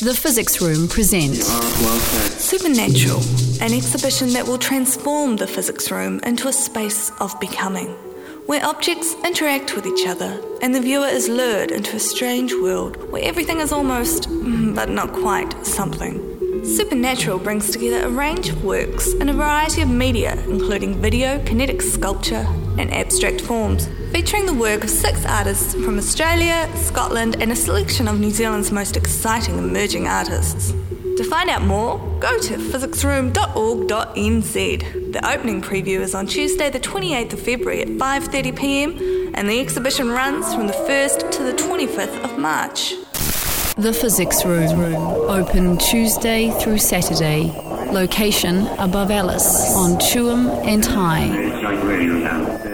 The Physics Room presents Supernatural, an exhibition that will transform the physics room into a space of becoming, where objects interact with each other and the viewer is lured into a strange world where everything is almost, but not quite, something. Supernatural brings together a range of works in a variety of media, including video, kinetic sculpture, and abstract forms, featuring the work of 6 artists from Australia, Scotland, and a selection of New Zealand's most exciting emerging artists. To find out more, go to physicsroom.org.nz. The opening preview is on Tuesday the 28th of February at 5:30pm, and the exhibition runs from the 1st to the 25th of March. The Physics Room, open Tuesday through Saturday. Location above Alice on Tuam and High.